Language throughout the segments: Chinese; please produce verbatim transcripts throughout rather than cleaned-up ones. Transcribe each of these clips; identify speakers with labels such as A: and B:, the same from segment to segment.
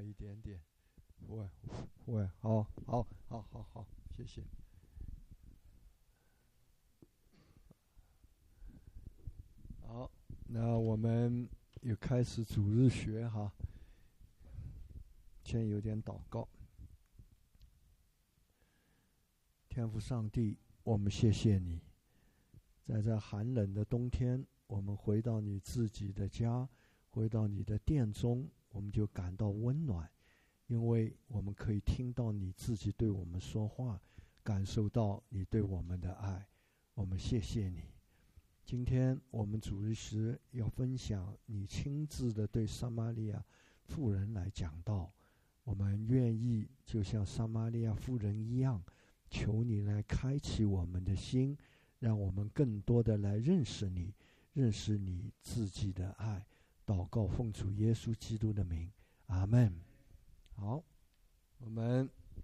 A: 一点点，不会，不会，好，好，好，好，好，谢谢。好，那我们又开始主日学哈。先有点祷告。天父上帝，我们谢谢你，在这寒冷的冬天，我们回到你自己的家，回到你的殿中，我们就感到温暖，因为我们可以听到你自己对我们说话，感受到你对我们的爱。我们谢谢你。今天我们主日时要分享你亲自的对撒玛利亚妇人来讲道，我们愿意就像撒玛利亚妇人一样，求你来开启我们的心，让我们更多的来认识你，认识你自己的爱。祷告奉主耶稣基督的名，阿们。好，我们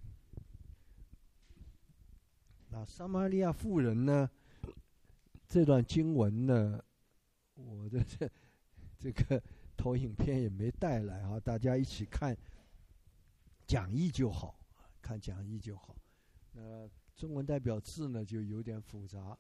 A: 那撒玛利亚妇人呢，这段经文呢，我的这这个投影片也没带来啊，大家一起看讲义就好，看讲义就好。那中文代表字呢就有点复杂。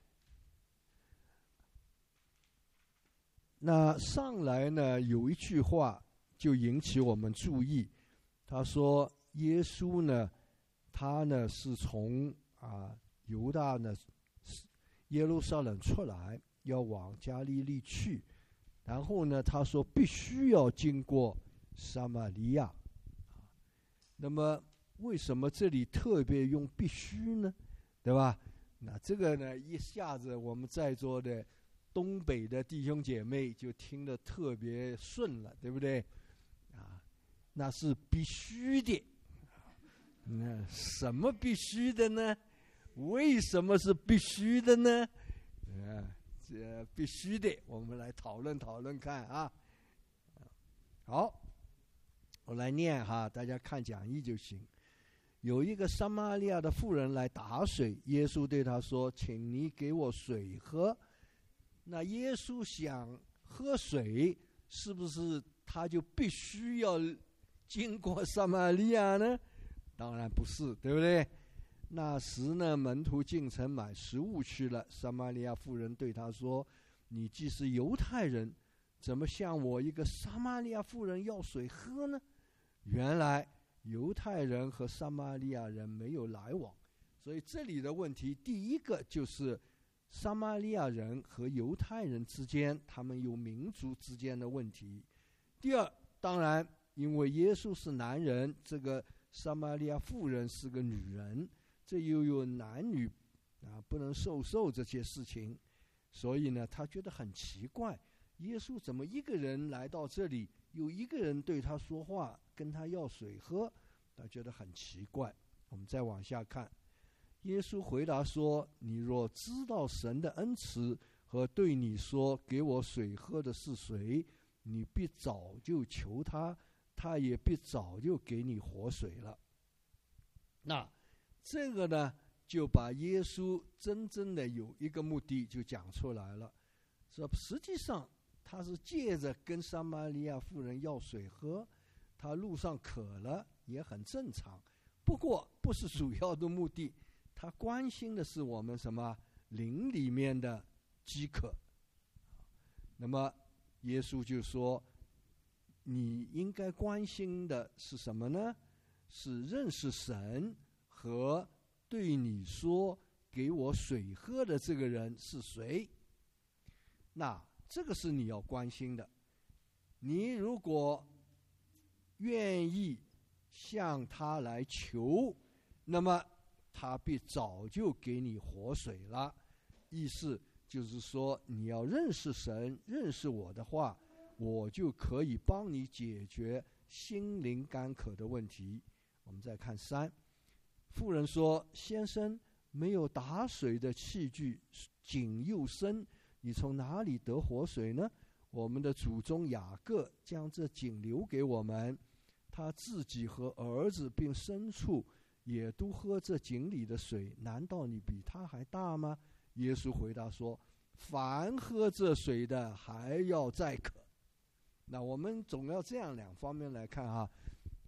A: 那上来呢有一句话就引起我们注意，他说耶稣呢，他呢是从啊犹大呢耶路撒冷出来，要往加利利去，然后呢他说必须要经过撒玛利亚。那么为什么这里特别用必须呢？对吧？那这个呢，一下子我们在座的东北的弟兄姐妹就听得特别顺了，对不对？啊，那是必须的。那什么必须的呢？为什么是必须的呢？啊，这必须的，我们来讨论讨论看啊。好，我来念哈，大家看讲义就行。有一个撒玛利亚的妇人来打水，耶稣对他说：“请你给我水喝。”那耶稣想喝水，是不是他就必须要经过撒玛利亚呢？当然不是，对不对？那时呢，门徒进城买食物去了。撒玛利亚妇人对他说：“你既是犹太人，怎么向我一个撒玛利亚妇人要水喝呢？”原来犹太人和撒玛利亚人没有来往，所以这里的问题，第一个就是撒玛利亚人和犹太人之间，他们有民族之间的问题。第二，当然因为耶稣是男人，这个撒玛利亚妇人是个女人，这又有男女啊不能授受这些事情，所以呢他觉得很奇怪，耶稣怎么一个人来到这里，有一个人对他说话，跟他要水喝，他觉得很奇怪。我们再往下看，耶稣回答说：“你若知道神的恩慈和对你说给我水喝的是谁，你必早就求他，他也必早就给你活水了。”那这个呢，就把耶稣真正的有一个目的就讲出来了，说实际上他是借着跟撒玛利亚妇人要水喝，他路上渴了也很正常，不过不是主要的目的，他关心的是我们什么灵里面的饥渴。那么耶稣就说，你应该关心的是什么呢？是认识神和对你说给我水喝的这个人是谁。那这个是你要关心的。你如果愿意向他来求，那么他必早就给你活水了。意思就是说，你要认识神，认识我的话，我就可以帮你解决心灵干渴的问题。我们再看三，妇人说：“先生，没有打水的器具，井又深，你从哪里得活水呢？我们的祖宗雅各将这井留给我们，他自己和儿子并牲畜也都喝这井里的水，难道你比他还大吗？”耶稣回答说：“凡喝这水的还要再渴。”那我们总要这样两方面来看哈。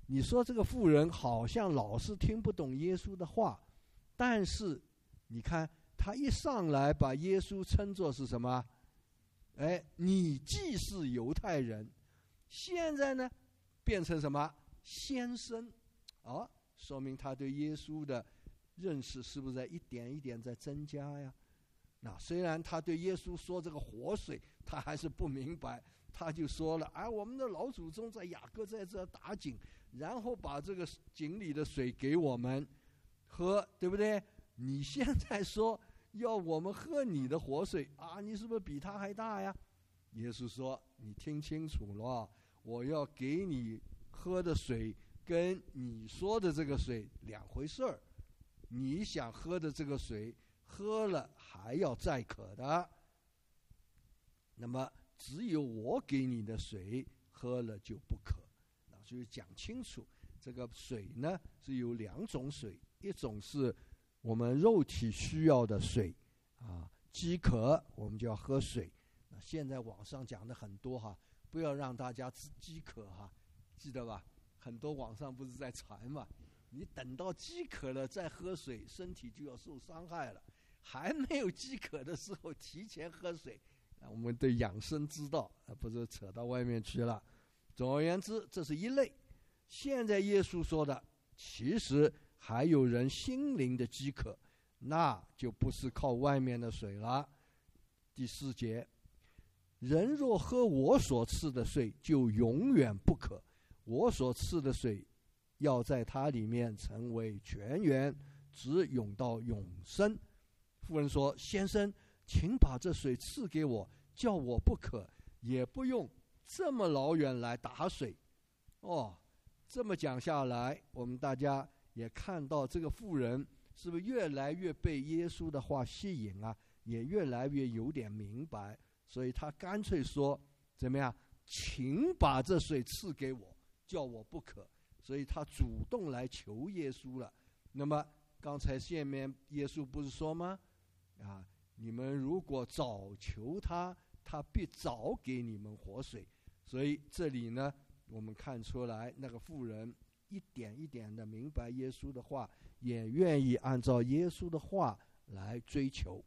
A: 你说这个妇人好像老是听不懂耶稣的话，但是你看他一上来把耶稣称作是什么？哎，你既是犹太人，现在呢变成什么？先生。哦，说明他对耶稣的认识是不是在一点一点在增加呀？那虽然他对耶稣说这个活水他还是不明白，他就说了，哎，我们的老祖宗在雅各在这打井，然后把这个井里的水给我们喝，对不对？你现在说要我们喝你的活水啊，你是不是比他还大呀？耶稣说，你听清楚了，我要给你喝的水跟你说的这个水两回事儿。你想喝的这个水喝了还要再渴的，那么只有我给你的水喝了就不渴。那所以讲清楚，这个水呢是有两种水，一种是我们肉体需要的水啊，饥渴我们就要喝水。那现在网上讲的很多哈，不要让大家饥渴哈，记得吧？很多网上不是在传嘛，你等到饥渴了再喝水，身体就要受伤害了。还没有饥渴的时候提前喝水，我们对养生之道不是扯到外面去了。总而言之，这是一类。现在耶稣说的，其实还有人心灵的饥渴，那就不是靠外面的水了。第四节，人若喝我所赐的水，就永远不渴。我所赐的水要在它里面成为泉源，直涌到永生。妇人说，先生，请把这水赐给我，叫我不渴，也不用这么老远来打水。哦，这么讲下来，我们大家也看到这个妇人是不是越来越被耶稣的话吸引啊，也越来越有点明白，所以他干脆说怎么样，请把这水赐给我，叫我不渴。所以他主动来求耶稣了。那么刚才下面耶稣不是说吗？啊，你们如果早求他，他必早给你们活水。所以这里呢，我们看出来那个妇人一点一点的明白耶稣的话，也愿意按照耶稣的话来追求。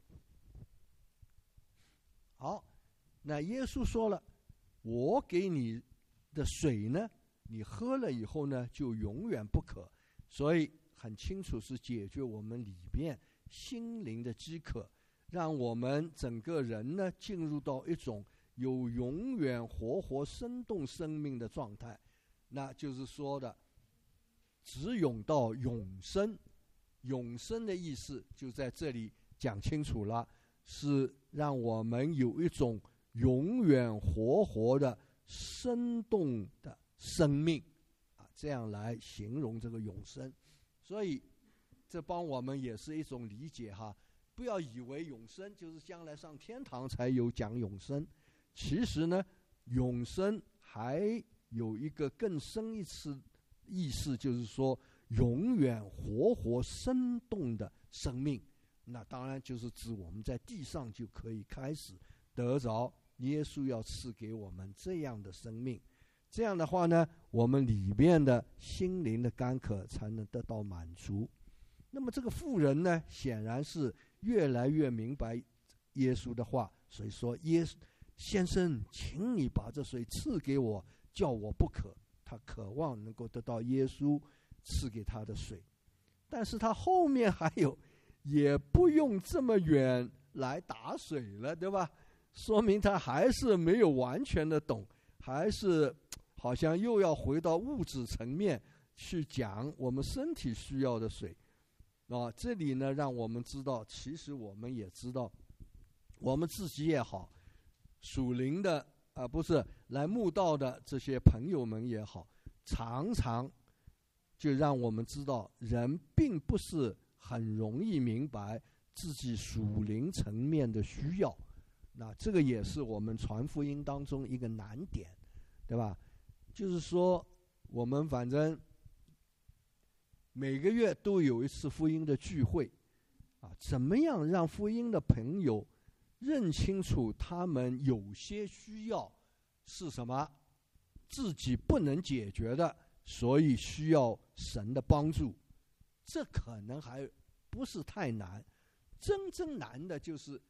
A: 好，那耶稣说了，我给你的水呢，你喝了以后呢，就永远不渴。所以很清楚是解决我们里面心灵的饥渴，让我们整个人呢进入到一种有永远活活生动生命的状态。那就是说的直涌到永生。永生的意思就在这里讲清楚了，是让我们有一种永远活活的生动的生命啊，这样来形容这个永生。所以这帮我们也是一种理解哈，不要以为永生就是将来上天堂才有讲永生。其实呢，永生还有一个更深一次意思，就是说永远活活生动的生命。那当然就是指我们在地上就可以开始得着耶稣要赐给我们这样的生命。这样的话呢，我们里面的心灵的干渴才能得到满足。那么这个妇人呢，显然是越来越明白耶稣的话，所以说耶稣先生，请你把这水赐给我，叫我不渴。他渴望能够得到耶稣赐给他的水，但是他后面还有，也不用这么远来打水了，对吧？说明他还是没有完全的懂，还是好像又要回到物质层面去讲我们身体需要的水啊。这里呢，让我们知道，其实我们也知道，我们自己也好，属灵的啊、呃，不是来慕道的这些朋友们也好，常常就让我们知道，人并不是很容易明白自己属灵层面的需要。那这个也是我们传福音当中一个难点，对吧？就是说我们反正每个月都有一次福音的聚会啊，怎么样让福音的朋友认清楚他们有些需要是什么，自己不能解决的， 所以需要神的帮助。这可能还不是太难，真正难的就是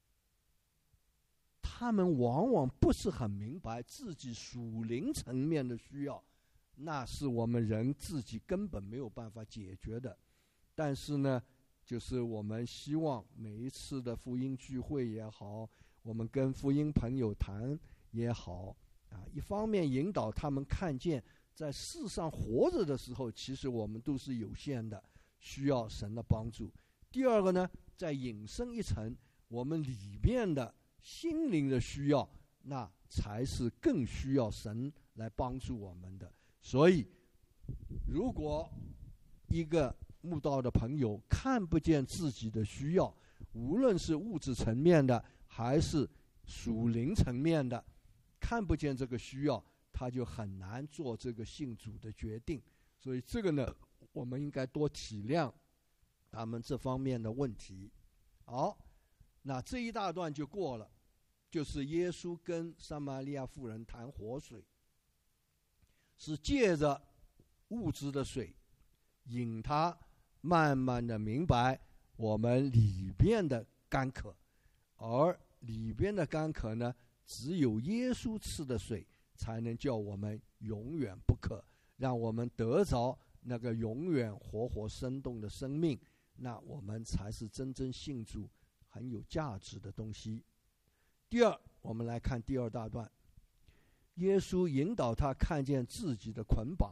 A: 他们往往不是很明白自己属灵层面的需要，那是我们人自己根本没有办法解决的。但是呢，就是我们希望每一次的福音聚会也好，我们跟福音朋友谈也好啊，一方面引导他们看见在世上活着的时候，其实我们都是有限的，需要神的帮助。第二个呢，再引申一层，我们里面的心灵的需要，那才是更需要神来帮助我们的。所以如果一个慕道的朋友看不见自己的需要，无论是物质层面的还是属灵层面的，看不见这个需要，他就很难做这个信主的决定。所以这个呢，我们应该多体谅他们这方面的问题。好，那这一大段就过了，就是耶稣跟撒玛利亚妇人谈活水，是借着物质的水引他慢慢的明白我们里边的干渴，而里边的干渴呢，只有耶稣赐的水才能叫我们永远不渴，让我们得着那个永远活活生动的生命，那我们才是真正信主很有价值的东西。第二，我们来看第二大段，耶稣引导他看见自己的捆绑。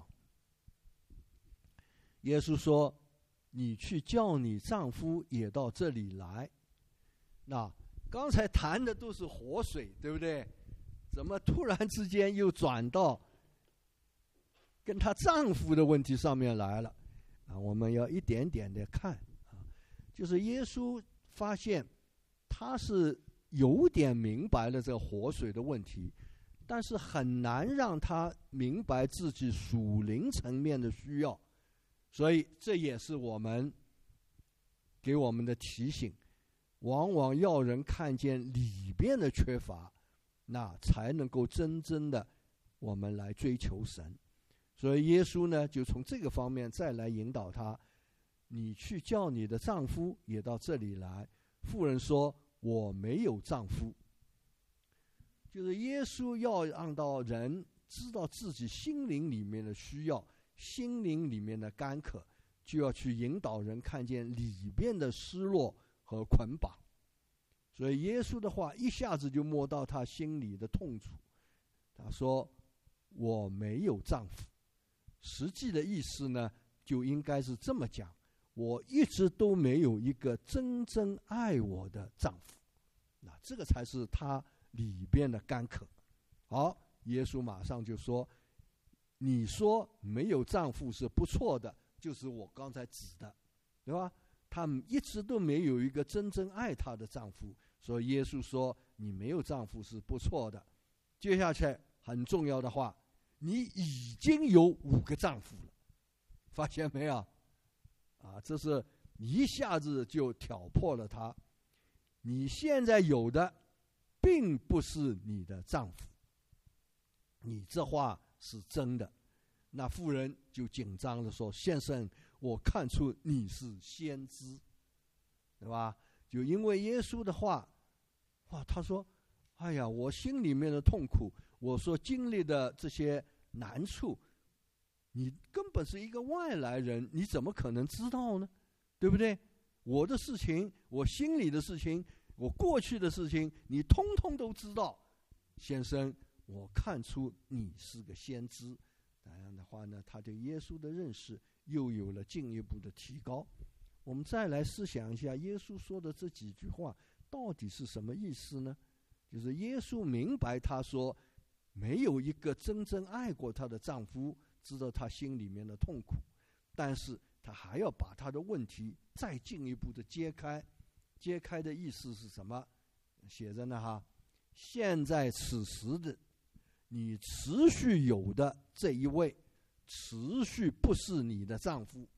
A: 耶稣说，你去叫你丈夫也到这里来。那刚才谈的都是活水，对不对？怎么突然之间又转到跟她丈夫的问题上面来了啊？我们要一点点的看啊，就是耶稣发现他是有点明白了这个活水的问题，但是很难让他明白自己属灵层面的需要，所以这也是我们给我们的提醒，往往要人看见里边的缺乏，那才能够真正的我们来追求神。所以耶稣呢，就从这个方面再来引导他，你去叫你的丈夫也到这里来。妇人说，我没有丈夫。就是耶稣要让到人知道自己心灵里面的需要，心灵里面的干渴，就要去引导人看见里边的失落和捆绑。所以耶稣的话一下子就摸到他心里的痛楚。他说，我没有丈夫。实际的意思呢，就应该是这么讲，我一直都没有一个真正爱我的丈夫。那这个才是他里边的干渴。好，耶稣马上就说，你说没有丈夫是不错的，就是我刚才指的，对吧？她一直都没有一个真正爱她的丈夫，所以耶稣说你没有丈夫是不错的。接下去很重要的话，你已经有五个丈夫了，发现没有啊？这是一下子就挑破了他，你现在有的并不是你的丈夫，你这话是真的。那妇人就紧张地说，先生，我看出你是先知，对吧？就因为耶稣的话，哇，他说，哎呀，我心里面的痛苦，我所经历的这些难处，你根本是一个外来人，你怎么可能知道呢？对不对？我的事情，我心里的事情，我过去的事情，你通通都知道。先生，我看出你是个先知。这样的话呢，他对耶稣的认识又有了进一步的提高。我们再来思想一下，耶稣说的这几句话到底是什么意思呢？就是耶稣明白，他说没有一个真正爱过她的丈夫知道她心里面的痛苦，但是他还要把她的问题再进一步的揭开。揭开的意思是什么？写着呢哈，现在此时的你持续有的这一位，持续不是你的丈夫。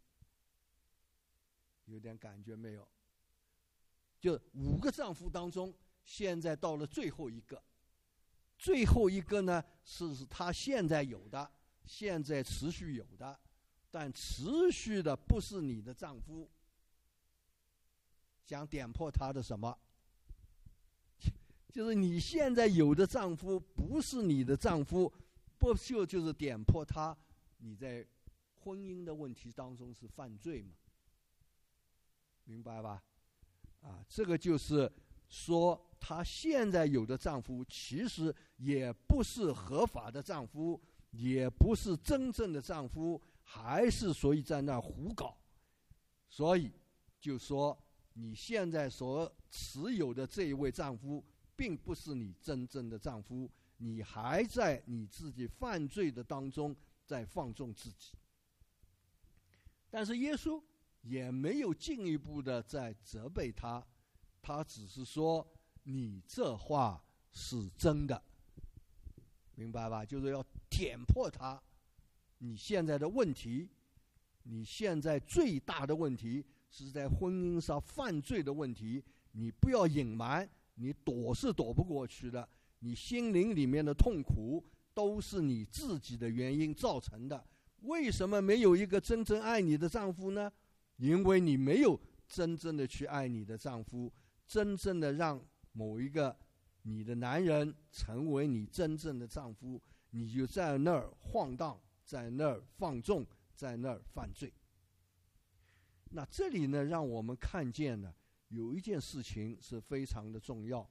A: 有点感觉没有？就五个丈夫当中，现在到了最后一个，最后一个呢是他现在有的， 现在持续有的，但持续的不是你的丈夫。想点破他的什么？就是你现在有的丈夫不是你的丈夫，不就就是点破他你在婚姻的问题当中是犯罪吗？明白吧？啊，这个就是说她现在有的丈夫其实也不是合法的丈夫，也不是真正的丈夫，还是所以在那儿胡搞。所以就说你现在所持有的这一位丈夫并不是你真正的丈夫，你还在你自己犯罪的当中在放纵自己。但是耶稣也没有进一步的在责备他，他只是说你这话是真的，明白吧？就是要点破他你现在的问题，你现在最大的问题是在婚姻上犯罪的问题，你不要隐瞒，你躲是躲不过去的，你心灵里面的痛苦都是你自己的原因造成的。为什么没有一个真正爱你的丈夫呢？因为你没有真正的去爱你的丈夫，真正的让某一个你的男人成为你真正的丈夫，你就在那儿晃荡，在那儿放纵，在那儿犯罪。那这里呢，让我们看见呢，有一件事情是非常的重要，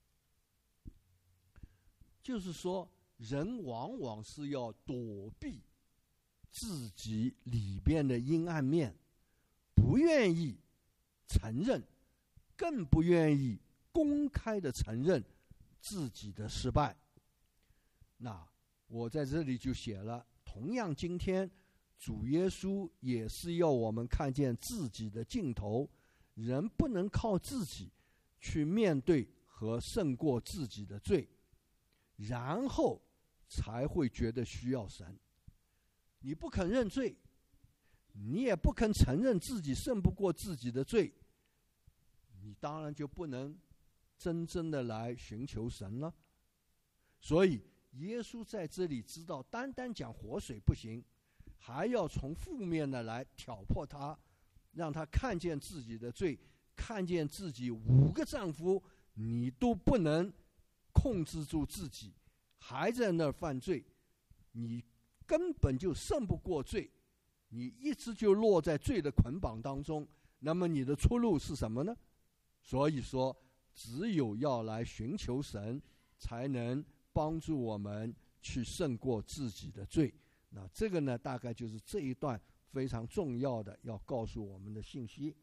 A: 就是说人往往是要躲避自己里边的阴暗面，不愿意承认，更不愿意公开的承认自己的失败。那我在这里就写了，同样今天主耶稣也是要我们看见自己的尽头，人不能靠自己去面对和胜过自己的罪，然后才会觉得需要神。你不肯认罪，你也不肯承认自己胜不过自己的罪，你当然就不能真正的来寻求神了。所以耶稣在这里知道单单讲活水不行，还要从负面的来挑破他，让他看见自己的罪，看见自己五个丈夫你都不能控制住自己，还在那儿犯罪，你根本就胜不过罪，你一直就落在罪的捆绑当中，那么你的出路是什么呢？所以说只有要来寻求神，才能帮助我们去胜过自己的罪。那这个呢，大概就是这一段非常重要的要告诉我们的信息。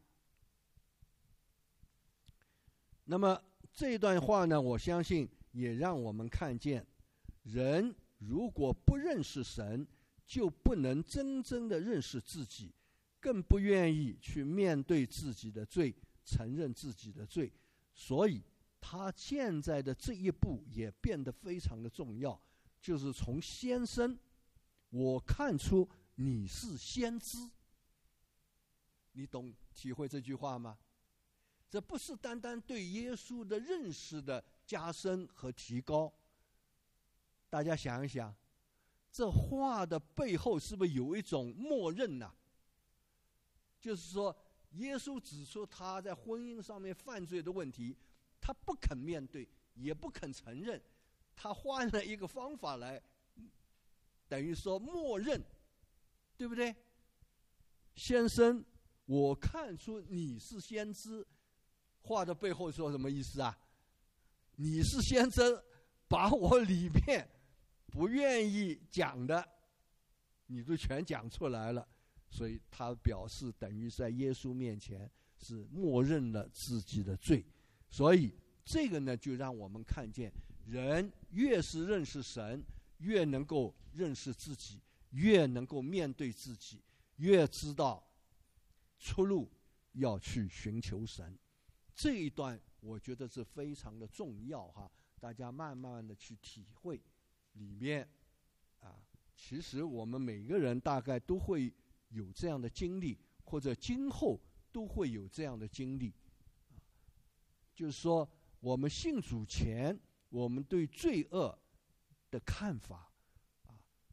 A: 那么这一段话呢，我相信也让我们看见，人如果不认识神，就不能真正的认识自己，更不愿意去面对自己的罪，承认自己的罪。所以他现在的这一步也变得非常的重要，就是从先生，我看出你是先知。你懂体会这句话吗？这不是单单对耶稣的认识的加深和提高。大家想一想，这话的背后是不是有一种默认呢、啊？就是说耶稣指出他在婚姻上面犯罪的问题，他不肯面对，也不肯承认，他换了一个方法来，等于说默认，对不对？先生，我看出你是先知，话的背后说什么意思啊？你是先知，把我里面不愿意讲的你都全讲出来了。所以他表示等于在耶稣面前是默认了自己的罪。所以这个呢，就让我们看见，人越是认识神，越能够认识自己，越能够面对自己，越知道出路要去寻求神。这一段我觉得是非常的重要哈，大家慢慢的去体会里面啊，其实我们每个人大概都会有这样的经历，或者今后都会有这样的经历。就是说我们信主前，我们对罪恶的看法啊，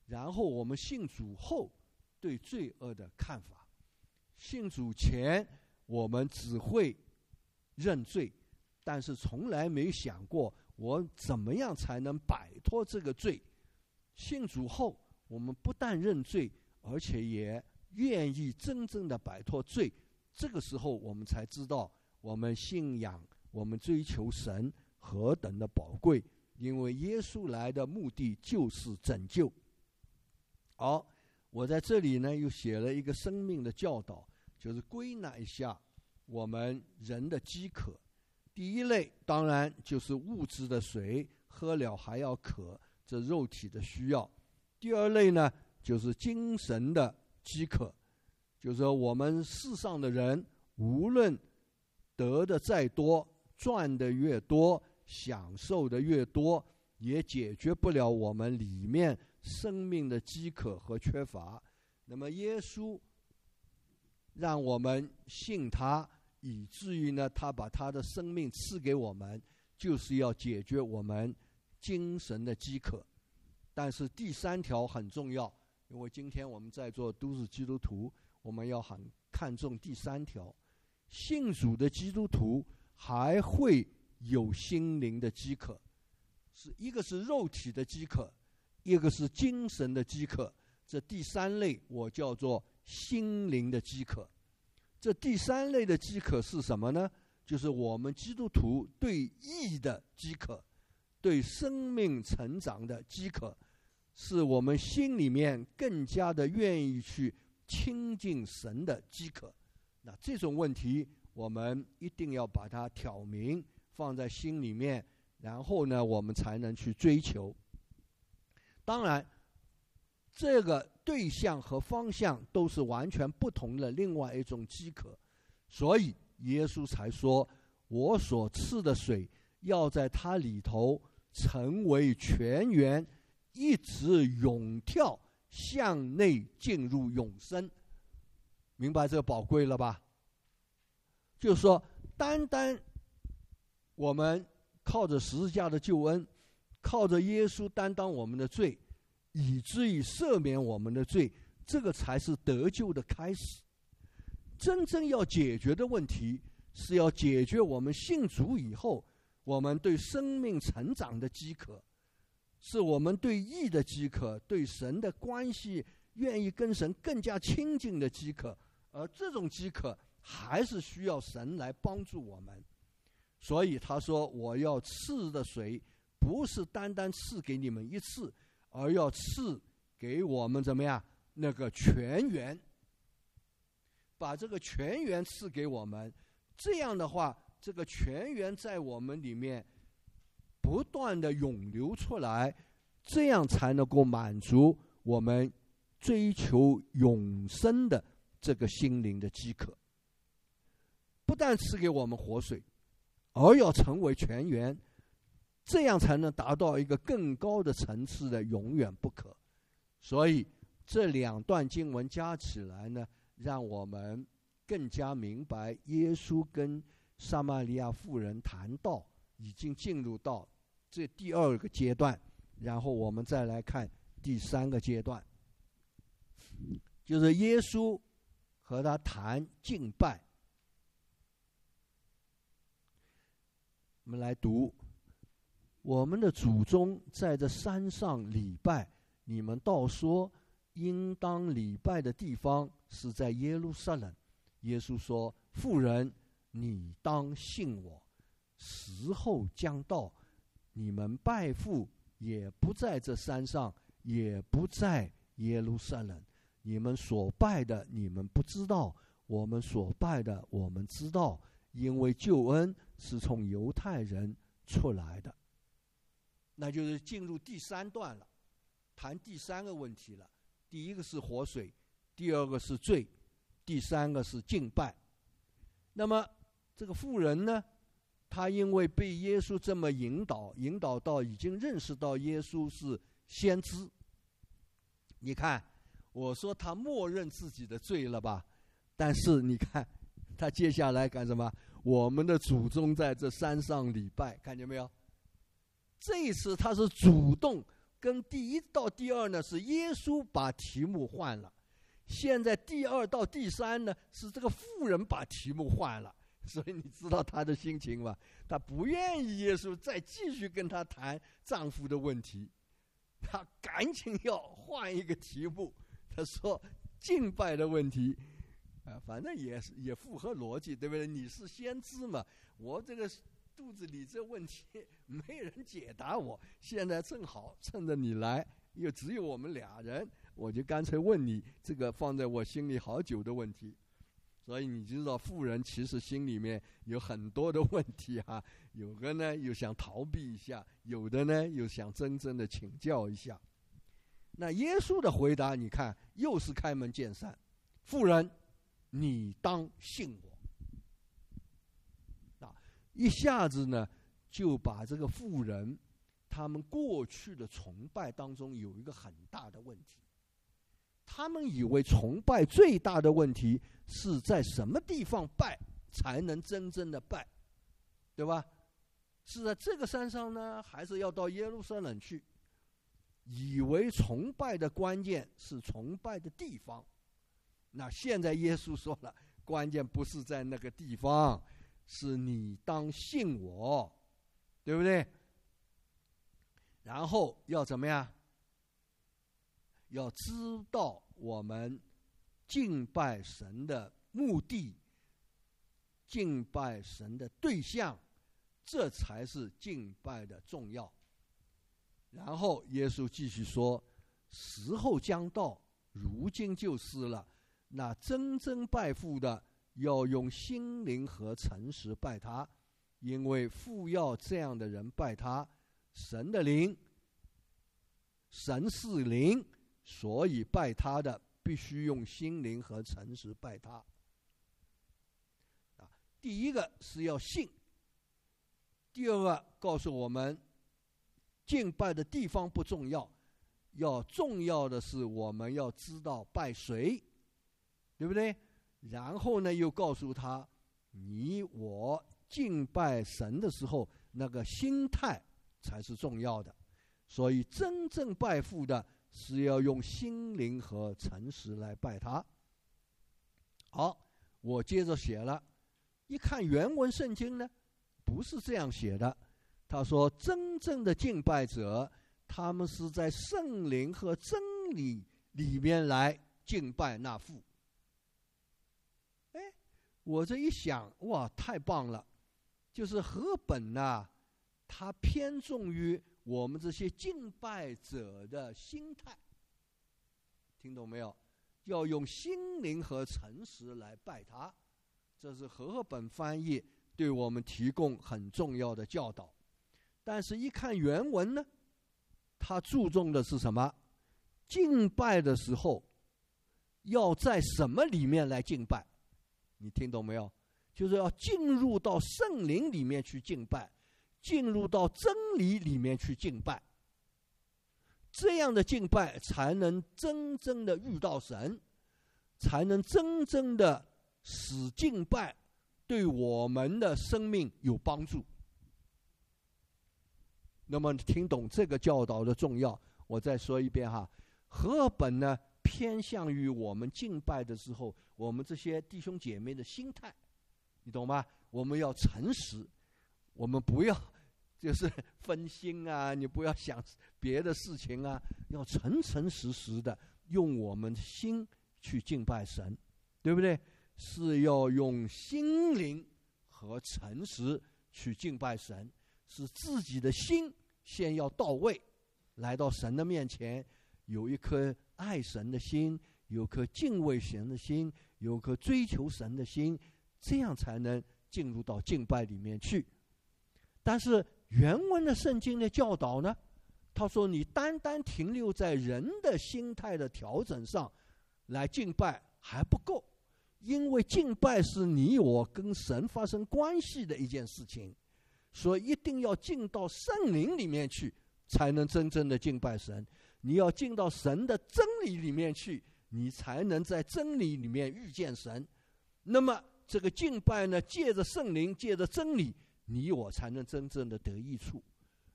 A: 然后我们信主后对罪恶的看法。信主前我们只会认罪，但是从来没想过我怎么样才能摆脱这个罪。信主后我们不但认罪，而且也愿意真正的摆脱罪。这个时候我们才知道我们信仰，我们追求神何等的宝贵，因为耶稣来的目的就是拯救。好，我在这里呢又写了一个生命的教导，就是归纳一下我们人的饥渴。第一类当然就是物质的水，喝了还要渴，这肉体的需要。第二类呢就是精神的饥渴，就是说我们世上的人无论得的再多，赚的越多，享受的越多，也解决不了我们里面生命的饥渴和缺乏。那么耶稣让我们信他，以至于呢他把他的生命赐给我们，就是要解决我们精神的饥渴。但是第三条很重要，因为今天我们在座都是基督徒，我们要很看重第三条。信主的基督徒还会有心灵的饥渴，是一个是肉体的饥渴，一个是精神的饥渴。这第三类我叫做心灵的饥渴。这第三类的饥渴是什么呢？就是我们基督徒对义的饥渴，对生命成长的饥渴，是我们心里面更加的愿意去亲近神的饥渴。那这种问题我们一定要把它挑明，放在心里面，然后呢我们才能去追求。当然这个对象和方向都是完全不同的另外一种饥渴，所以耶稣才说，我所赐的水要在它里头成为泉源，一直涌跳向内进入永生。明白这个宝贵了吧？就是说单单我们靠着十字架的救恩，靠着耶稣担当我们的罪，以至于赦免我们的罪，这个才是得救的开始。真正要解决的问题是要解决我们信主以后我们对生命成长的饥渴，是我们对义的饥渴，对神的关系愿意跟神更加亲近的饥渴。而这种饥渴还是需要神来帮助我们。所以他说，我要赐的水不是单单赐给你们一次，而要赐给我们怎么样？那个泉源，把这个泉源赐给我们。这样的话，这个泉源在我们里面不断的涌流出来，这样才能够满足我们追求永生的这个心灵的饥渴。不但赐给我们活水，而要成为泉源，这样才能达到一个更高的层次的永远不渴。所以这两段经文加起来呢，让我们更加明白耶稣跟撒玛利亚妇人谈道已经进入到这第二个阶段，然后我们再来看第三个阶段，就是耶稣和他谈敬拜。我们来读，我们的祖宗在这山上礼拜，你们倒说应当礼拜的地方是在耶路撒冷。耶稣说，妇人，你当信我，时候将到，你们拜父也不在这山上，也不在耶路撒冷。你们所拜的你们不知道，我们所拜的我们知道，因为救恩是从犹太人出来的。那就是进入第三段了，谈第三个问题了。第一个是活水，第二个是罪，第三个是敬拜。那么这个妇人呢，她因为被耶稣这么引导，引导到已经认识到耶稣是先知。你看，我说他默认自己的罪了吧？但是你看他接下来干什么？我们的祖宗在这山上礼拜，看见没有？这一次他是主动跟第一到第二呢是耶稣把题目换了，现在第二到第三呢是这个妇人把题目换了。所以你知道她的心情吧？她不愿意耶稣再继续跟她谈丈夫的问题，她赶紧要换一个题目。她说敬拜的问题啊，反正也是也符合逻辑，对不对？你是先知嘛，我这个肚子里这问题没人解答我，现在正好趁着你来，又只有我们俩人，我就干脆问你这个放在我心里好久的问题。所以你知道妇人其实心里面有很多的问题啊，有的呢又想逃避一下，有的呢又想真正的请教一下。那耶稣的回答你看又是开门见山，妇人你当信我。啊，一下子呢就把这个妇人他们过去的崇拜当中有一个很大的问题，他们以为崇拜最大的问题是在什么地方拜才能真正的拜，对吧？是在这个山上呢，还是要到耶路撒冷去？以为崇拜的关键是崇拜的地方。那现在耶稣说了，关键不是在那个地方，是你当信我，对不对？然后要怎么样？要知道我们敬拜神的目的，敬拜神的对象，这才是敬拜的重要。然后耶稣继续说，时候将到，如今就是了，那真正拜父的要用心灵和诚实拜他，因为父要这样的人拜他。神的灵，神是灵，所以拜他的必须用心灵和诚实拜他。啊，第一个是要信，第二个告诉我们，敬拜的地方不重要，要重要的是我们要知道拜谁，对不对？然后呢，又告诉他，你我敬拜神的时候，那个心态才是重要的。所以真正拜父的是要用心灵和诚实来拜他。好，我接着写了，一看原文圣经呢，不是这样写的。他说真正的敬拜者，他们是在圣灵和真理里面来敬拜那父。哎，我这一想，哇，太棒了！就是和本啊，他偏重于我们这些敬拜者的心态，听懂没有？要用心灵和诚实来拜他，这是和合本翻译对我们提供很重要的教导。但是一看原文呢，他注重的是什么？敬拜的时候要在什么里面来敬拜？你听懂没有？就是要进入到圣灵里面去敬拜，进入到真理里面去敬拜，这样的敬拜才能真正的遇到神，才能真正的使敬拜对我们的生命有帮助。那么听懂这个教导的重要，我再说一遍哈。和合本呢，偏向于我们敬拜的时候，我们这些弟兄姐妹的心态，你懂吗？我们要诚实，我们不要就是分心啊，你不要想别的事情啊，要诚诚实实的用我们的心去敬拜神，对不对？是要用心灵和诚实去敬拜神，是自己的心先要到位，来到神的面前，有一颗爱神的心，有颗敬畏神的心，有颗追求神的心，这样才能进入到敬拜里面去。但是原文的圣经的教导呢，他说你单单停留在人的心态的调整上来敬拜还不够，因为敬拜是你我跟神发生关系的一件事情，所以一定要进到圣灵里面去，才能真正的敬拜神。你要进到神的真理里面去，你才能在真理里面遇见神。那么这个敬拜呢，借着圣灵，借着真理，你我才能真正的得益处。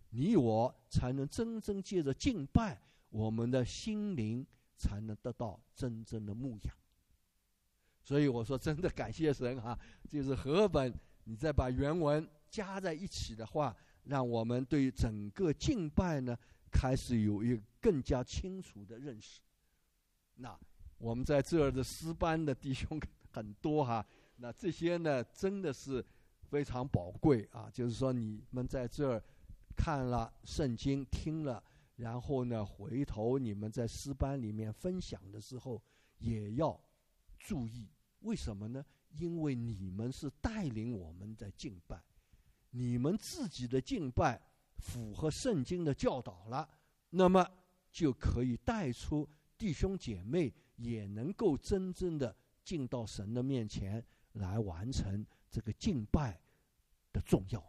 A: 你我才能真正借着敬拜，我们的心灵才能得到真正的牧养。所以我说真的感谢神啊，就是和本你再把原文加在一起的话，让我们对整个敬拜呢开始有一个更加清楚的认识。那我们在这儿的诗班的弟兄很多哈，那这些呢真的是非常宝贵啊，就是说你们在这儿看了圣经听了，然后呢回头你们在诗班里面分享的时候也要注意。为什么呢？因为你们是带领我们在敬拜，你们自己的敬拜符合圣经的教导了，那么就可以带出弟兄姐妹也能够真正的进到神的面前来完成这个敬拜的重要。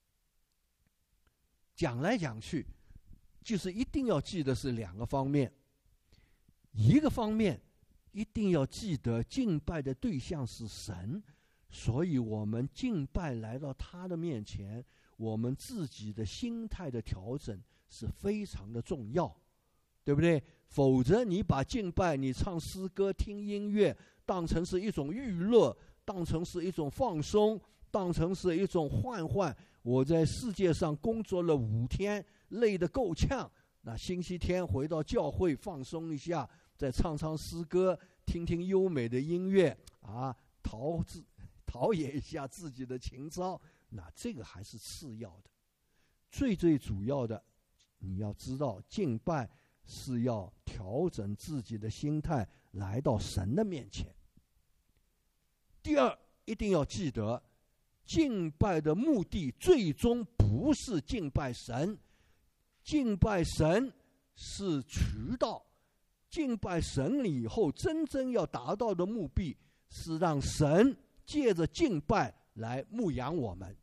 A: 讲来讲去就是一定要记得是两个方面，一个方面一定要记得敬拜的对象是神，所以我们敬拜来到他的面前，我们自己的心态的调整是非常的重要，对不对？否则你把敬拜，你唱诗歌听音乐当成是一种娱乐，当成是一种放松，当成是一种换换。我在世界上工作了五天，累得够呛，那星期天回到教会放松一下，再唱唱诗歌，听听优美的音乐啊，陶自陶冶一下自己的情操，那这个还是次要的。最最主要的，你要知道敬拜是要调整自己的心态来到神的面前。第二，一定要记得敬拜的目的最终不是敬拜神，敬拜神是渠道，敬拜神了以后真正要达到的目的是让神借着敬拜来牧养我们。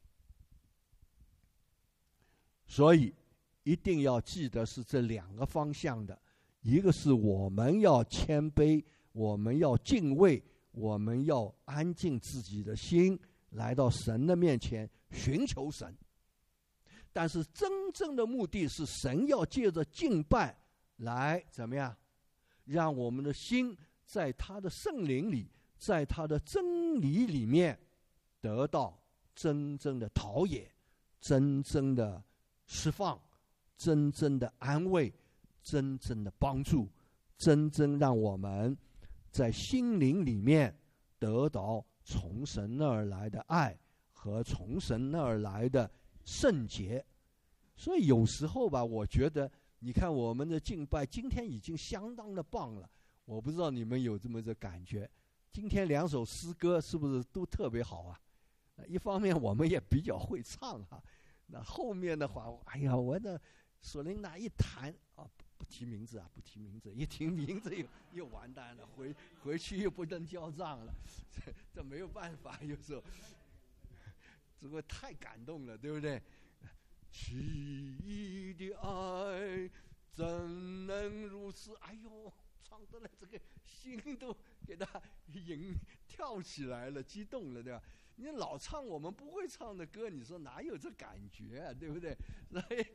A: 所以一定要记得是这两个方向的，一个是我们要谦卑，我们要敬畏，我们要安静自己的心来到神的面前寻求神。但是真正的目的是神要借着敬拜来怎么样，让我们的心在他的圣灵里，在他的真理里面得到真正的陶冶，真正的释放，真正的安慰，真正的帮助，真正让我们在心灵里面得到从神那儿来的爱和从神那儿来的圣洁。所以有时候吧，我觉得你看我们的敬拜今天已经相当的棒了，我不知道你们有这么个感觉，今天两首诗歌是不是都特别好啊？一方面我们也比较会唱啊，那后面的话，哎呀，我的索琳娜一弹啊，不提名字啊，不提名字，一提名字又又完蛋了，回回去又不能交账了，这这没有办法，有时候这个太感动了，对不对？奇异的爱怎能如此？哎呦，唱得了这个心都给他引跳起来了，激动了，对吧？你老唱我们不会唱的歌，你说哪有这感觉啊，对不对？所以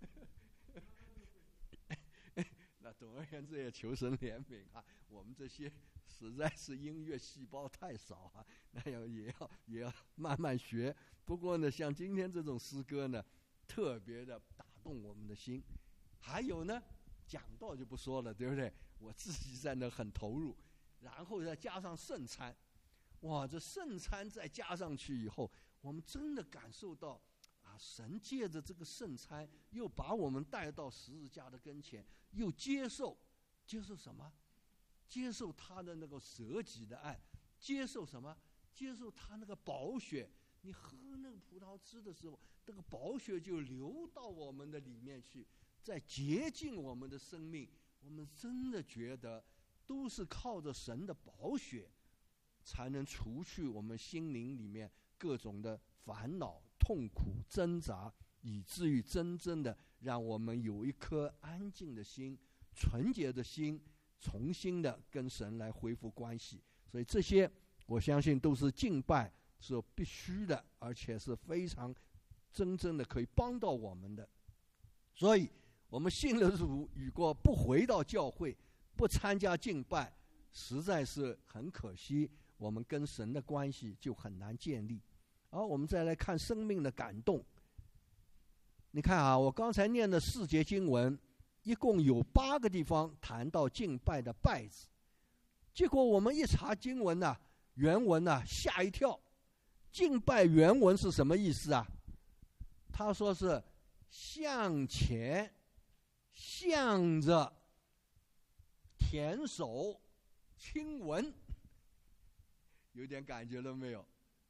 A: 那总而言之也求神怜悯啊，我们这些实在是音乐细胞太少啊，那要也要也要慢慢学。不过呢，像今天这种诗歌呢，特别的打动我们的心。还有呢，讲道就不说了，对不对？我自己在那很投入，然后再加上圣餐，哇，这圣餐再加上去以后，我们真的感受到啊，神借着这个圣餐又把我们带到十字架的跟前，又接受接受什么？接受他的那个舍己的爱，接受什么？接受他那个宝血。你喝那个葡萄汁的时候，那个宝血就流到我们的里面去，在洁净我们的生命。我们真的觉得都是靠着神的宝血才能除去我们心灵里面各种的烦恼、痛苦、挣扎，以至于真正的让我们有一颗安静的心、纯洁的心，重新的跟神来恢复关系。所以这些我相信都是敬拜是必须的，而且是非常真正的可以帮到我们的。 所以我们信了主，如果不回到教会，不参加敬拜，实在是很可惜，我们跟神的关系就很难建立。好，我们再来看生命的感动。你看啊，我刚才念的四节经文，一共有八个地方谈到敬拜的拜字，结果我们一查经文啊，原文啊，吓一跳。敬拜原文是什么意思啊？他说是向前向着舔手亲吻，有点感觉了没有？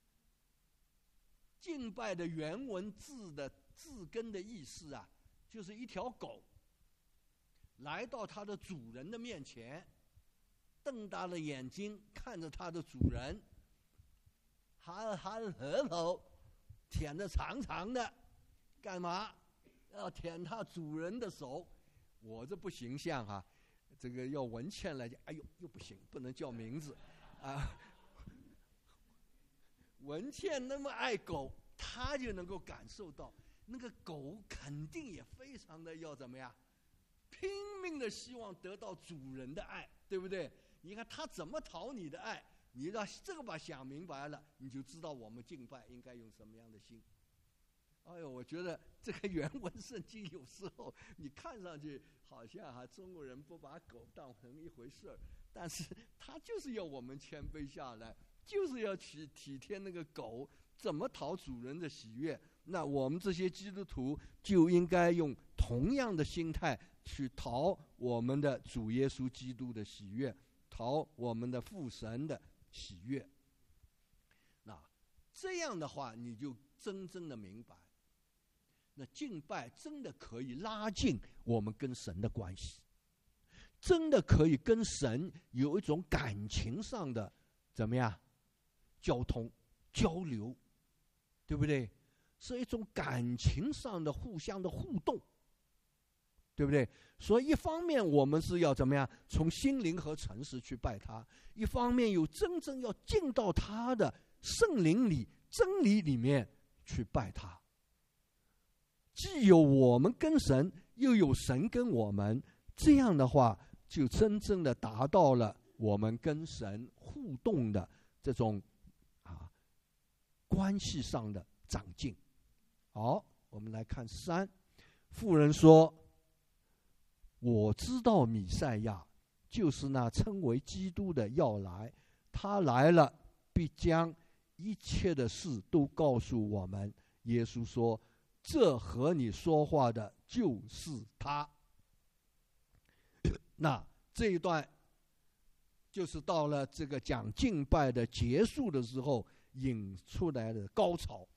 A: 敬拜的原文字的字根的意思啊，就是一条狗来到它的主人的面前，瞪大了眼睛看着它的主人，哈哈额头舔得长长的，干嘛？要舔它主人的手。我这不形象哈、啊，这个要文倩来讲，哎呦又不行，不能叫名字啊。文倩那么爱狗，他就能够感受到那个狗肯定也非常的要怎么样，拼命的希望得到主人的爱，对不对？你看他怎么讨你的爱，你让这个把想明白了，你就知道我们敬拜应该用什么样的心。哎呦，我觉得这个原文圣经有时候你看上去好像哈、啊、中国人不把狗当成一回事儿，但是他就是要我们谦卑下来，就是要去体贴那个狗怎么讨主人的喜悦。那我们这些基督徒就应该用同样的心态去讨我们的主耶稣基督的喜悦，讨我们的父神的喜悦。那这样的话，你就真正的明白，那敬拜真的可以拉近我们跟神的关系，真的可以跟神有一种感情上的怎么样交通交流，对不对？是一种感情上的互相的互动，对不对？所以一方面我们是要怎么样从心灵和诚实去拜他，一方面又真正要进到他的圣灵里真理里面去拜他。既有我们跟神，又有神跟我们，这样的话就真正的达到了我们跟神互动的这种啊关系上的长进。好，我们来看三。妇人说，我知道弥赛亚就是那称为基督的要来，他来了必将一切的事都告诉我们。耶稣说，这和你说话的就是他。那这一段就是到了这个讲敬拜的结束的时候引出来的高潮。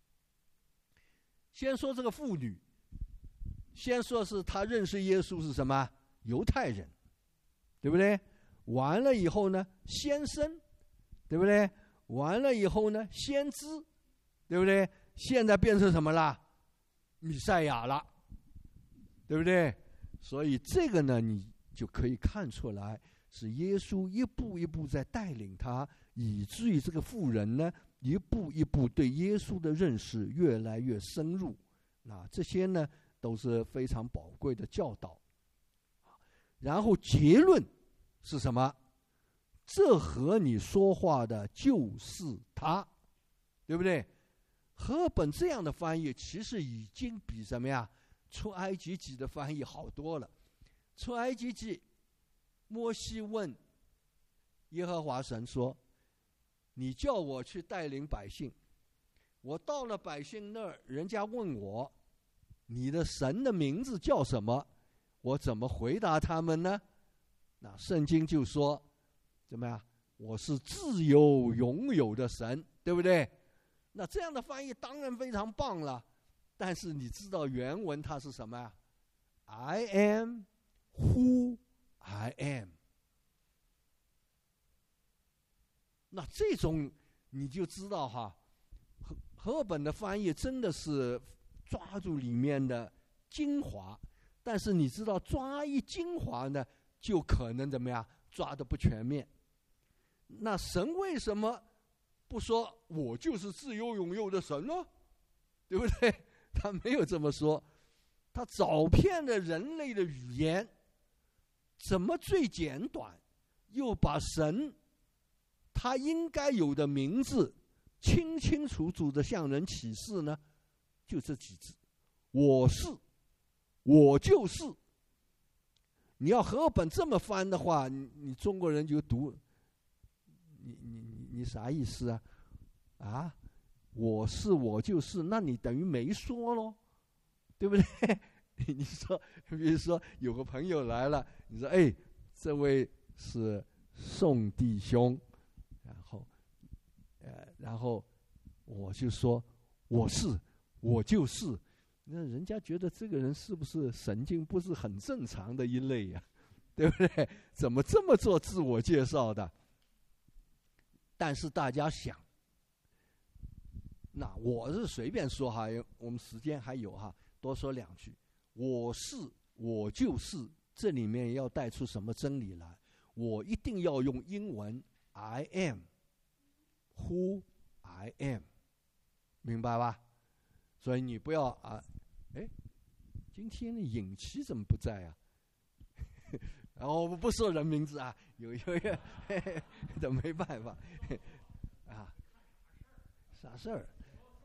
A: 先说这个妇女，先说是她认识耶稣是什么？犹太人，对不对？完了以后呢，先生，对不对？完了以后呢，先知，对不对？现在变成什么了？弥赛亚了，对不对？所以这个呢，你就可以看出来，是耶稣一步一步在带领他，以至于这个妇人呢，一步一步对耶稣的认识越来越深入。那这些呢，都是非常宝贵的教导。然后结论是什么？这和你说话的就是他，对不对？和合本这样的翻译其实已经比什么呀出埃及记的翻译好多了。出埃及记，摩西问耶和华神说，你叫我去带领百姓，我到了百姓那儿，人家问我你的神的名字叫什么，我怎么回答他们呢？那圣经就说怎么样，我是自有永有的神，对不对？那这样的翻译当然非常棒了，但是你知道原文它是什么呀？ I am who I am。 那这种你就知道哈，和合本的翻译真的是抓住里面的精华，但是你知道抓一精华呢，就可能怎么样抓得不全面。那神为什么不说我就是自由永有的神呢？对不对？他没有这么说。 他找遍了人类的语言，怎么最简短，又把神他应该有的名字清清楚楚的向人启示呢？就这几字：我是，我就是。你要和合本这么翻的话，你你中国人就读，你你你你啥意思啊？啊，我是我就是，那你等于没说咯，对不对？你说，比如说有个朋友来了，你说，哎，这位是宋弟兄，然后，呃，然后我就说我是，我就是，那人家觉得这个人是不是神经不是很正常的一类呀、啊？对不对？怎么这么做自我介绍的？但是大家想，那我是随便说哈，我们时间还有哈，多说两句。我是，我就是，这里面要带出什么真理来？我一定要用英文 I am who I am， 明白吧？所以你不要啊，哎，今天的尹奇怎么不在啊？然后我们不说人名字啊，有一个这没办法啊，啥事儿？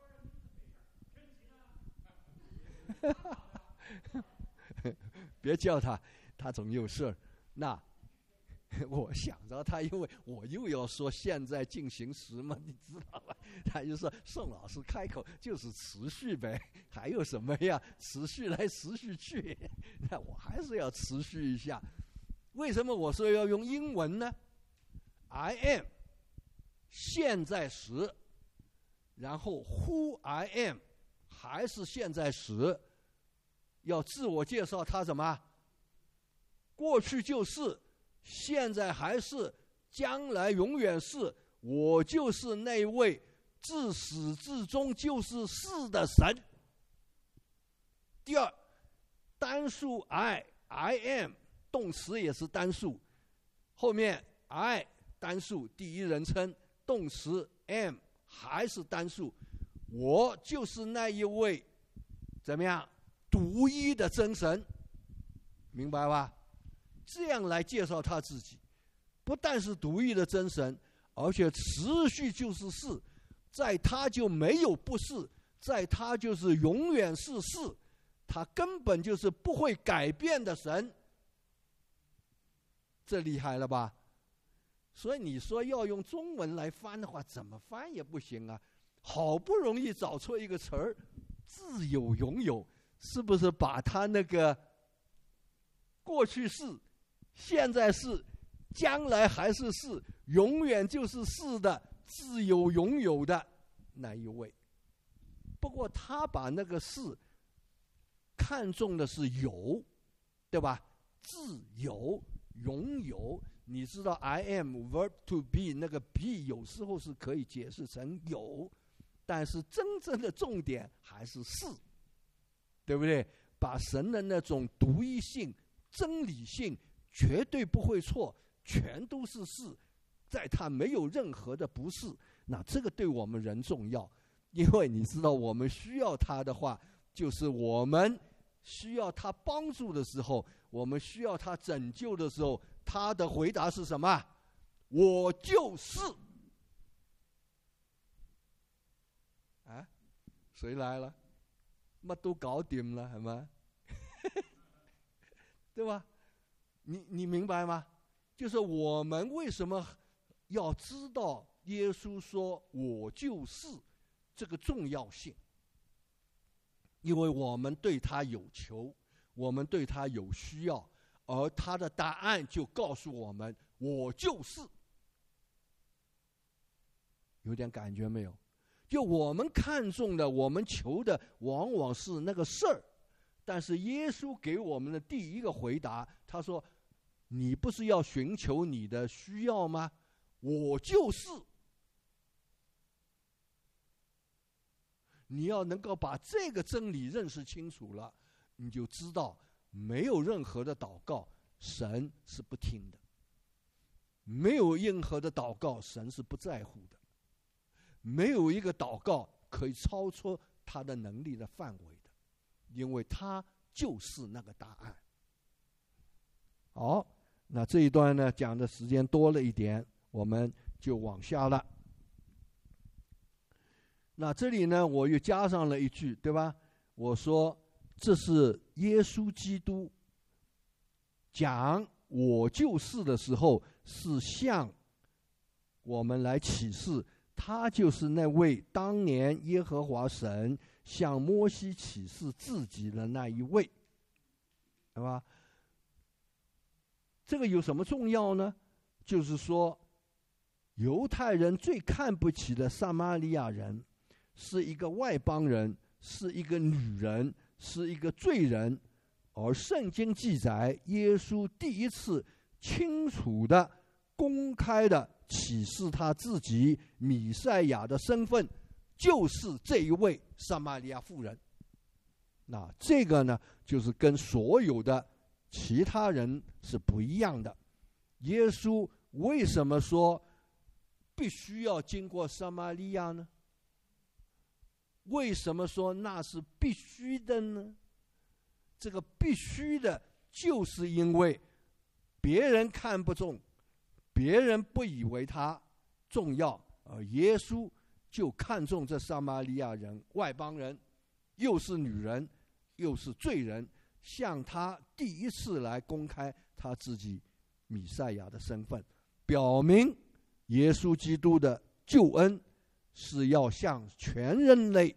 A: 别叫他，他总有事儿。那我想着他，因为我又要说现在进行时嘛，你知道吧？他就说宋老师开口就是持续呗，还有什么呀？持续来持续去，那我还是要持续一下。为什么我说要用英文呢 ？I am 现在时，然后 who I am 还是现在时。要自我介绍，他怎么？过去就是，现在还是，将来永远是。我就是那位自始至终就是是的神。第二，单数 I I am 动词也是单数，后面 I 单数第一人称，动词 am 还是单数。我就是那一位，怎么样？独一的真神，明白吧？这样来介绍他自己，不但是独一的真神，而且持续就是是，在他就没有不是，在他就是永远是是，他根本就是不会改变的神。这厉害了吧？所以你说要用中文来翻的话，怎么翻也不行啊！好不容易找出一个词儿，自有永有。是不是把他那个过去是、现在是、将来还是是、永远就是是的、自有永有的那一位？不过他把那个是看重的是有，对吧？自有、拥有。你知道 I am verb to be 那个 be 有时候是可以解释成有，但是真正的重点还是是。对不对？把神的那种独一性、真理性，绝对不会错，全都是是，在他没有任何的不是。那这个对我们人重要，因为你知道，我们需要他的话，就是我们需要他帮助的时候，我们需要他拯救的时候，他的回答是什么？我就是。啊，谁来了？乜都搞掂了，係咪？对吧？你你明白吗？就是我们为什么要知道耶稣说我就是这个重要性？因为我们对他有求，我们对他有需要，而他的答案就告诉我们我就是。有点感觉没有？就我们看重的，我们求的往往是那个事儿，但是耶稣给我们的第一个回答，他说：“你不是要寻求你的需要吗？我就是。”你要能够把这个真理认识清楚了，你就知道没有任何的祷告神是不听的，没有任何的祷告神是不在乎的。没有一个祷告可以超出他的能力的范围的，因为他就是那个答案。好，那这一段呢讲的时间多了一点，我们就往下了。那这里呢我又加上了一句，对吧？我说这是耶稣基督讲我就是的时候，是向我们来启示，他就是那位当年耶和华神向摩西启示自己的那一位，对吧？这个有什么重要呢？就是说犹太人最看不起的撒玛利亚人是一个外邦人，是一个女人，是一个罪人，而圣经记载耶稣第一次清楚的公开的启示他自己弥赛亚的身份，就是这一位撒玛利亚妇人。那这个呢就是跟所有的其他人是不一样的。耶稣为什么说必须要经过撒玛利亚呢？为什么说那是必须的呢？这个必须的就是因为别人看不中，别人不以为他重要，而耶稣就看中这撒玛利亚人，外邦人，又是女人，又是罪人，向他第一次来公开他自己弥赛亚的身份，表明耶稣基督的救恩是要向全人类，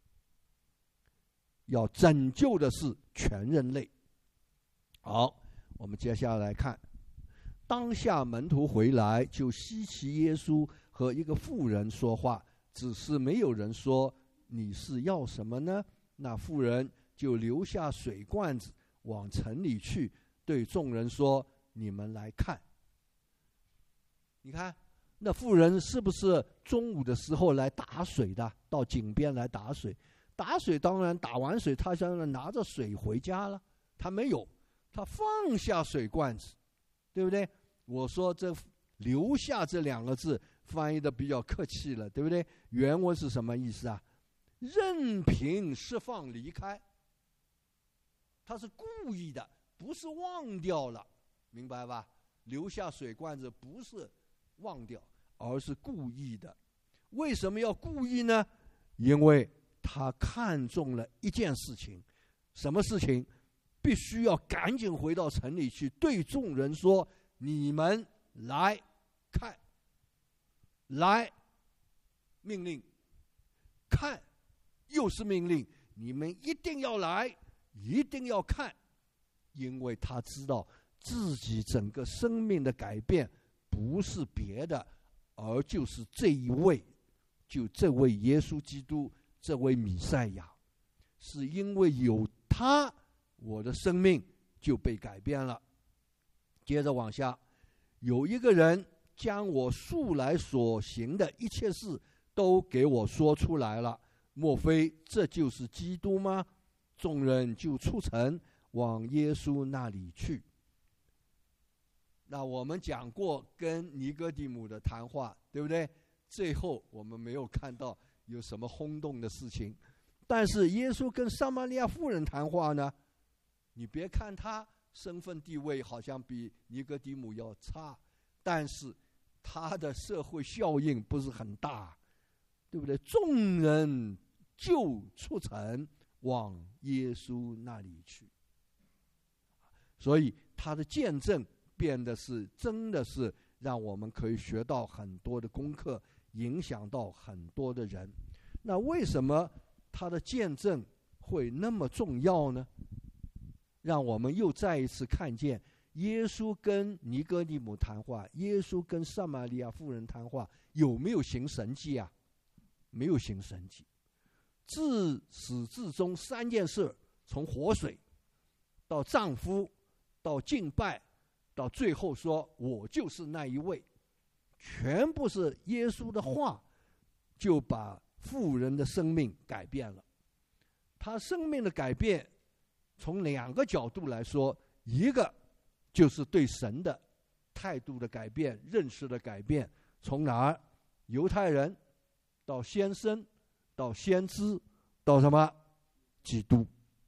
A: 要拯救的是全人类。好，我们接下来看，当下门徒回来，就稀奇耶稣和一个妇人说话，只是没有人说你是要什么呢？那妇人就留下水罐子，往城里去，对众人说：你们来看。你看那妇人是不是中午的时候来打水的，到井边来打水？打水当然打完水，他想拿着水回家了，他没有，他放下水罐子，对不对？我说这留下这两个字翻译的比较客气了，对不对？原文是什么意思啊？任凭释放离开，他是故意的，不是忘掉了，明白吧？留下水罐子不是忘掉，而是故意的。为什么要故意呢？因为他看中了一件事情，什么事情？必须要赶紧回到城里去，对众人说：你们来看，来，命令，看，又是命令，你们一定要来，一定要看，因为他知道自己整个生命的改变不是别的，而就是这一位，就这位耶稣基督，这位弥赛亚，是因为有他，我的生命就被改变了。接着往下，有一个人将我素来所行的一切事都给我说出来了，莫非这就是基督吗？众人就出城往耶稣那里去。那我们讲过跟尼哥底母的谈话，对不对？最后我们没有看到有什么轰动的事情，但是耶稣跟撒玛利亚妇人谈话呢，你别看他身份地位好像比尼哥底母要差，但是他的社会效应不是很大，对不对？众人就出城往耶稣那里去，所以他的见证变得是真的是让我们可以学到很多的功课，影响到很多的人。那为什么他的见证会那么重要呢？让我们又再一次看见耶稣跟尼哥底母谈话，耶稣跟撒玛利亚妇人谈话，有没有行神迹啊？没有行神迹。自始至终三件事，从活水到丈夫到敬拜，到最后说我就是那一位，全部是耶稣的话就把妇人的生命改变了。他生命的改变从两个角度来说，一个就是对神的态度的改变，认识的改变，从哪儿？犹太人到先生，到先知，到什么？基督。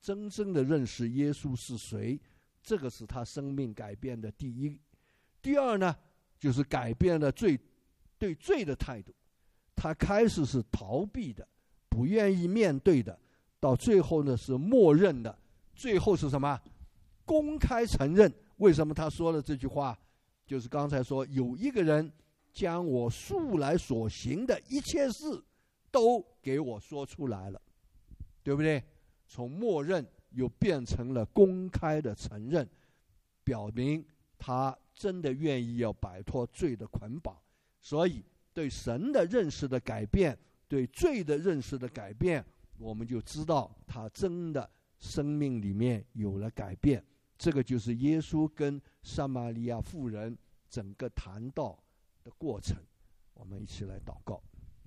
A: 真正的认识耶稣是谁，这个是他生命改变的第一。第二呢，就是改变了罪对罪的态度。他开始是逃避的，不愿意面对的，到最后呢是默认的，最后是什么？公开承认。为什么他说了这句话？就是刚才说，有一个人将我素来所行的一切事都给我说出来了，对不对？从默认又变成了公开的承认，表明他真的愿意要摆脱罪的捆绑。所以对神的认识的改变，对罪的认识的改变，我们就知道他真的生命里面有了改变。这个就是耶稣跟撒玛利亚妇人整个谈道的过程。我们一起来祷告。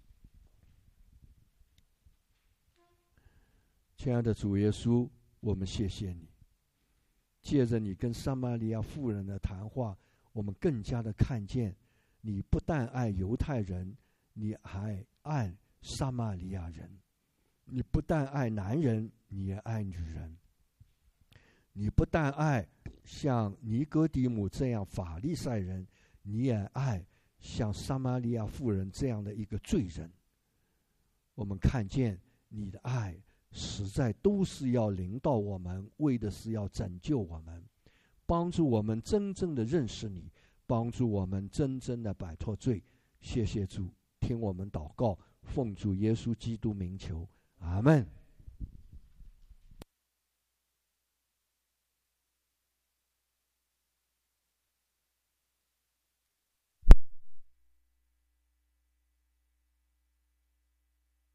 A: 亲爱的主耶稣，我们谢谢你，借着你跟撒玛利亚妇人的谈话，我们更加的看见你不但爱犹太人，你还爱撒玛利亚人。你不但爱男人，你也爱女人。你不但爱像尼哥底母这样法利赛人，你也爱像撒玛利亚妇人这样的一个罪人。我们看见你的爱实在都是要临到我们，为的是要拯救我们，帮助我们真正的认识你，帮助我们真正的摆脱罪。谢谢主，听我们祷告，奉主耶稣基督名求，阿们。